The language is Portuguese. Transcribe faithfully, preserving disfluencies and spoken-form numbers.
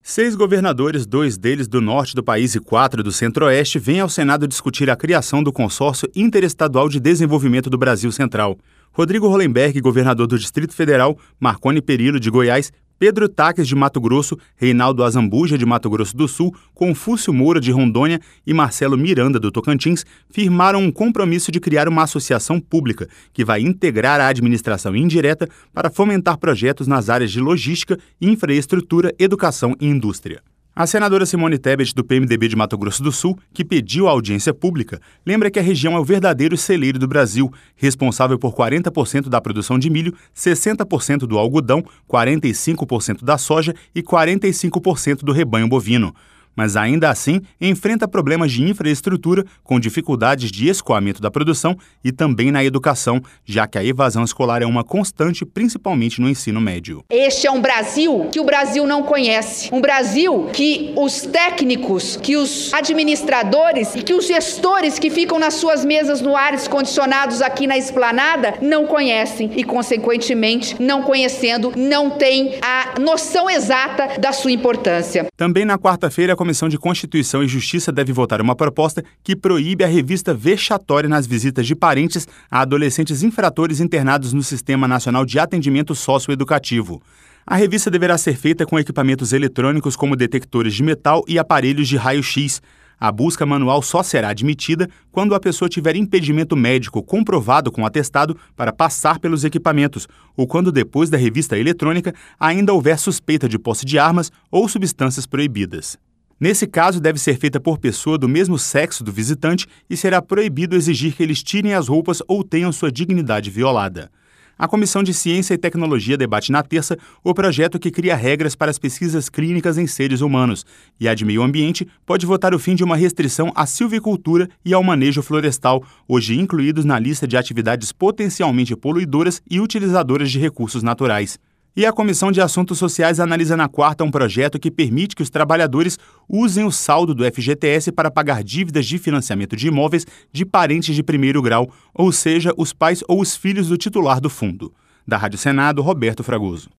Seis governadores, dois deles do norte do país e quatro do centro-oeste, vêm ao Senado discutir a criação do Consórcio Interestadual de Desenvolvimento do Brasil Central. Rodrigo Hollenberg, governador do Distrito Federal, Marconi Perillo, de Goiás, Pedro Taques, de Mato Grosso, Reinaldo Azambuja, de Mato Grosso do Sul, Confúcio Moura, de Rondônia e Marcelo Miranda, do Tocantins, firmaram um compromisso de criar uma associação pública que vai integrar a administração indireta para fomentar projetos nas áreas de logística, infraestrutura, educação e indústria. A senadora Simone Tebet, do P M D B de Mato Grosso do Sul, que pediu a audiência pública, lembra que a região é o verdadeiro celeiro do Brasil, responsável por quarenta por cento da produção de milho, sessenta por cento do algodão, quarenta e cinco por cento da soja e quarenta e cinco por cento do rebanho bovino. Mas ainda assim enfrenta problemas de infraestrutura, com dificuldades de escoamento da produção e também na educação, já que a evasão escolar é uma constante, principalmente no ensino médio. Este é um Brasil que o Brasil não conhece, um Brasil que os técnicos, que os administradores e que os gestores que ficam nas suas mesas no ar condicionados aqui na esplanada não conhecem e, consequentemente, não conhecendo, não têm a noção exata da sua importância. Também na quarta-feira, a Comissão de Constituição e Justiça deve votar uma proposta que proíbe a revista vexatória nas visitas de parentes a adolescentes infratores internados no Sistema Nacional de Atendimento Socioeducativo. A revista deverá ser feita com equipamentos eletrônicos como detectores de metal e aparelhos de raio-x. A busca manual só será admitida quando a pessoa tiver impedimento médico comprovado com atestado para passar pelos equipamentos, ou quando depois da revista eletrônica ainda houver suspeita de posse de armas ou substâncias proibidas. Nesse caso, deve ser feita por pessoa do mesmo sexo do visitante e será proibido exigir que eles tirem as roupas ou tenham sua dignidade violada. A Comissão de Ciência e Tecnologia debate na terça o projeto que cria regras para as pesquisas clínicas em seres humanos, e a de Meio Ambiente pode votar o fim de uma restrição à silvicultura e ao manejo florestal, hoje incluídos na lista de atividades potencialmente poluidoras e utilizadoras de recursos naturais. E a Comissão de Assuntos Sociais analisa na quarta um projeto que permite que os trabalhadores usem o saldo do F G T S para pagar dívidas de financiamento de imóveis de parentes de primeiro grau, ou seja, os pais ou os filhos do titular do fundo. Da Rádio Senado, Roberto Fragoso.